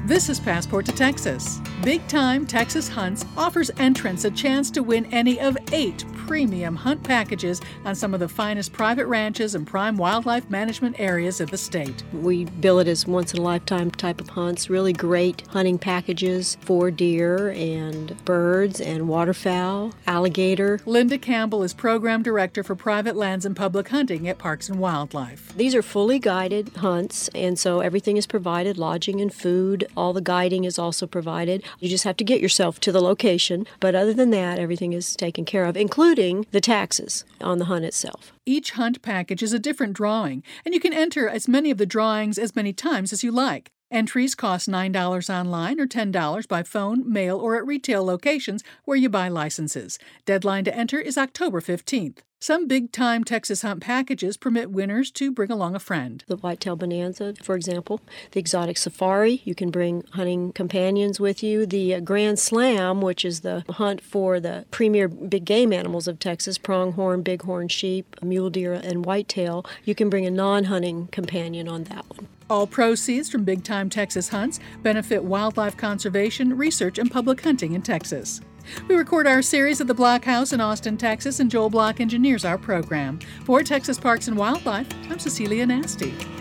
This is Passport to Texas. Big Time Texas Hunts offers entrants a chance to win any of 8 premium hunt packages on some of the finest private ranches and prime wildlife management areas of the state. We bill it as once-in-a-lifetime type of hunts, really great hunting packages for deer and birds and waterfowl, alligator. Linda Campbell is Program Director for Private Lands and Public Hunting at Parks and Wildlife. These are fully guided hunts, and so everything is provided, lodging and food. All the guiding is also provided. You just have to get yourself to the location, but other than that, everything is taken care of, including the taxes on the hunt itself. Each hunt package is a different drawing, and you can enter as many of the drawings as many times as you like. Entries cost $9 online or $10 by phone, mail, or at retail locations where you buy licenses. Deadline to enter is October 15th. Some big-time Texas hunt packages permit winners to bring along a friend. The Whitetail Bonanza, for example. The Exotic Safari, you can bring hunting companions with you. The Grand Slam, which is the hunt for the premier big game animals of Texas, pronghorn, bighorn sheep, mule deer, and whitetail, you can bring a non-hunting companion on that one. All proceeds from Big Time Texas Hunts benefit wildlife conservation, research, and public hunting in Texas. We record our series at the Block House in Austin, Texas, and Joel Block engineers our program. For Texas Parks and Wildlife, I'm Cecilia Nasty.